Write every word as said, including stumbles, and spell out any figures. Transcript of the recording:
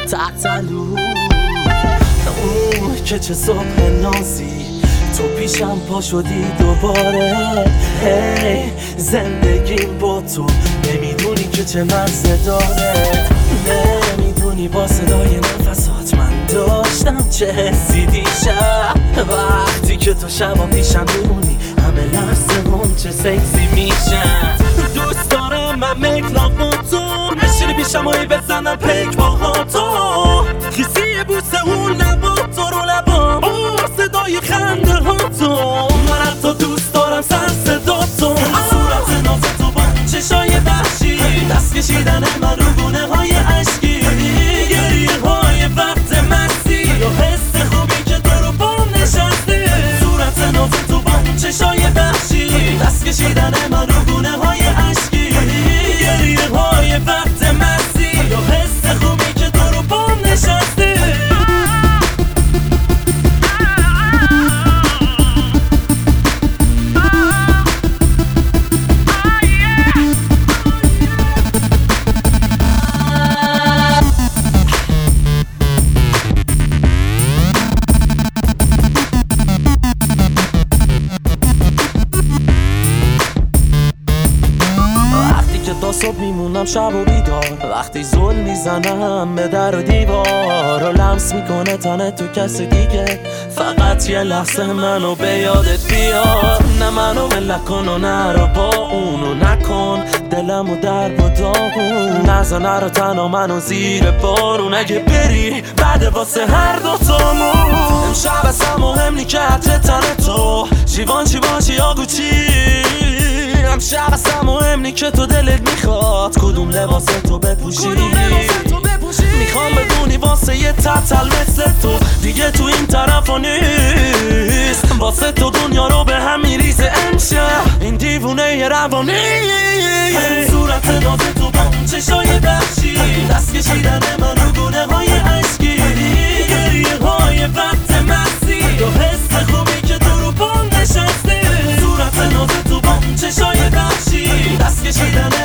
تحتلو اون که چه صبح نازی تو پیشم پا شدی دوباره. هی زندگیم با تو نمیدونی که چه مزه داره، نمیدونی با صدای نفسات من داشتم چه حسی دیشب. وقتی که تو شبا پیشم میمونی همه لحظه هم چه سکسی میشن. دوست دارم من مکلاق با تو نشینی پیشم هایی بزنم پیک با تو، خیسی بوسه اون لبا تو رو لبام با صدای خنده ها تو. من حتی دوست دارم سر صدا تو، صورت ناز تو با چشای وحشی، دست کشیدن من رو گونه های عشقی، گریه های وقت مستی یا حس خوبی که تو رو بام نشستی. صورت ناز تو با چشای وحشی، دست کشیدن من رو گونه های عشقی، گریه های وقت مستی یا حس خوبی که تو رو بام نشستی. تا صبح میمونم شب و بیدار، وقتی زل میزنم به در و دیوار و لمس میکنه تنه تو کس دیگه، فقط یه لحظه منو به یادت بیار. نه منو ملک کن و نرا با اونو نکن دلمو در با داغون، نزا نرا تنها منو زیر بارون اگه بری بعد واسه هر دوتامون. امشب اصلا مهم نی که عطر تنه تو شیوان شیوان شیاگو چی، امشب اصلا مهم نی که تو دلت میخواد کدوم لباس تو بپوشی. میخوام بدونی واسه یه تتل مثل تو دیگه تو این طرفا نیست، واسه تو دنیا رو به هم میریزه امشب این دیوونه ی روانی. صورت ناز تو با چشای وحشی، دست کشیدن من رو گونه های عشقی، گریه های وقت مستی یا حس خوبی که تو رو بام نشستی. صورت ناز تو با چشای وحشی، دست کشیدن